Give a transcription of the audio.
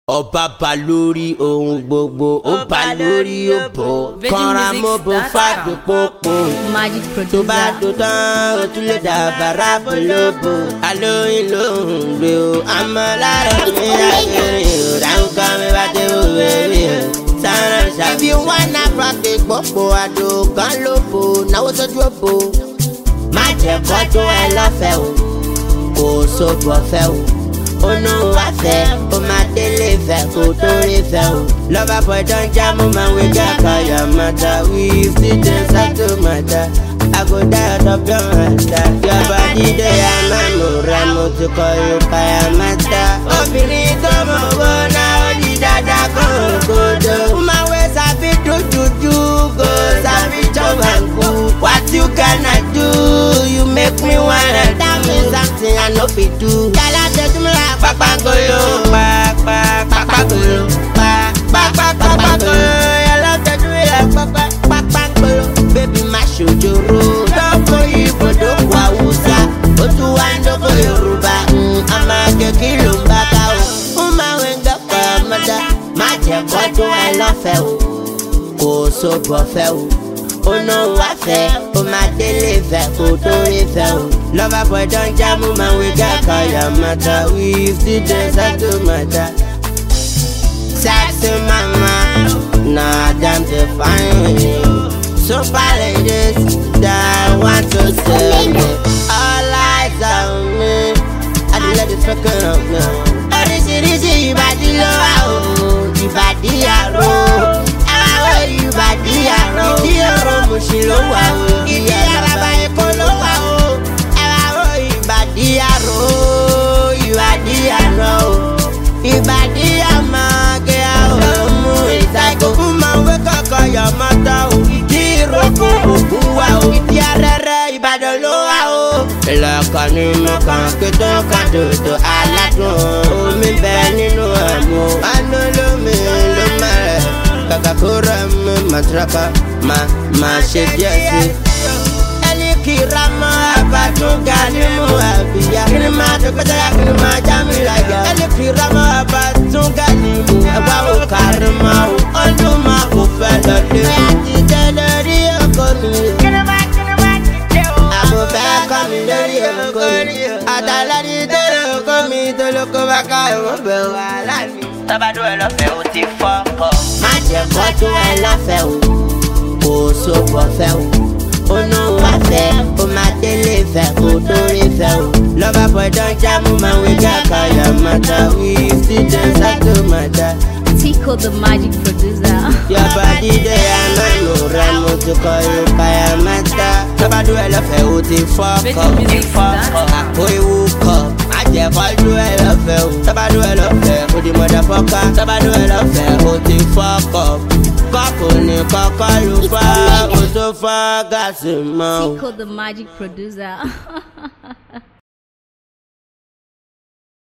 Ọba bá lórí ohun gbogbo, ó bá lórí òbò, kanra mo bò fàdùn pópó. Tó bá tó tán, ó tún lè dá bàrà polówó. Alóyin lóhùn gbé o, àmọ́ lára mi lágbèrè o. Ráńkà mi bá dé wò wéwì o. Sára ṣàbí. If you wanna practice gbogbo àdó kan lóbo, náwó sójú òbò. Má jẹ́ kọ́jú ẹ lọ́fẹ̀ẹ́ o, kò sóbò fẹ́ o. Ono wa fẹ́, o máa délé fẹ́, kò torí fẹ́ o. Lover boy don jam man we got kaya matter. We still dance out to matter. I go die out of your matter. Your body dey amamura, mo ti kọ you kaya matter. Obìnrin tó mọ̀ wó náà ó di dáadáa kan ògodo. Woman wey sabi do juju go sabi chop and cook. What you gonna do? You make me wanna tell me something I no fit do. Yàrá tẹ̀sí mi rà. Papagolo, papagolo, papagolo, yellow teddy, papagolo, baby mashojoro. Doko ibo, doko Hausa, otu wandoko Yoruba. Ama kekilo mbaka o, uma wenga kwa mada. Maje koto I love o, ko so bofe o. Ono wa fẹ́, o ma délé fẹ́, kò torí fẹ́ o. Lover boy don jam man we got kaya matter. We still dance out to matter. Sexy mama, nah damn to find you. Super ladies that want to see me. All eyes on me, I do let it fucking up now. Oríṣiríṣi ìbàdí ló wà o, ìbàdí àrò. Ìbàdí àrò, ìdí ọ̀rọ̀ mùsì ló wà o, ìdí àràbà èkó ló wà o. Ẹ̀rọ ìbàdí àrò, ìbàdí àrò, ìbàdí àmàgé àrò mú ìtàgò. Fún máa ń wé kọ̀kọ̀ yọ̀ mọ́tò o, ìdí ìrókò òkú wà o, ìdí arẹ́rẹ́ Ìbàdàn ló wà o. Ìlọ̀kọ̀ ni mo kàn kí tó kàn dòdò aládùn, omi bẹ nínú àmú. Àánú lómi ló máa rẹ̀. Kaka kura mi matraka ma ṣe díẹ̀ sí. Ẹni kìra mọ́ abatunga ni mo àbíyá. Kí ni máa dókítà yá kí ni máa já mi láyà. Ẹni kìra mọ́ abatunga ni mo ẹgbà wo kárí mọ́ o. Ọdún máa kò fẹ́ lọ dé. Ẹ ti jẹ́ lórí ọkọ mi. Kí ni máa ti o. Àbò fẹ́ kọ́ mi lórí ọkọ mi. Àtàlẹ́ ní tẹ́lẹ̀ ọkọ mi tó ló kó bá ká ẹ̀wọ̀n bẹ̀ wà láàmì. Tọ́bádùn ẹ lọ́fẹ̀ẹ́ o ti fọ́kọ̀. Má jẹ́ kọ́jú ẹ lọ́fẹ̀ẹ́ o, kò sóbò fẹ́ o. Ono wa fẹ́, o máa délé fẹ́, kò torí fẹ́ o. Lover boy don jam man we got kaya matter. We still dance out to matter. Tico the magic producer. Your body dey amamura, mo ti kọ you kaya matter. Tọ́bádùn ẹ lọ́fẹ̀ẹ́ o ti fọ́kọ̀. Àpò ewu kọ̀. Jẹ́ kọ́jú ẹ lọ́fẹ̀ẹ́ o, tọ́bádùn ẹ lọ́fẹ̀ẹ́ o di motherfucker. Tọ́bádùn ẹ lọ́fẹ̀ẹ́ o ti fọ́kọ̀. Kọ́kù ní kọ́kọ́ ló fọ́, o tó fọ́ gáàsì mọ́ o. Tico the magic producer.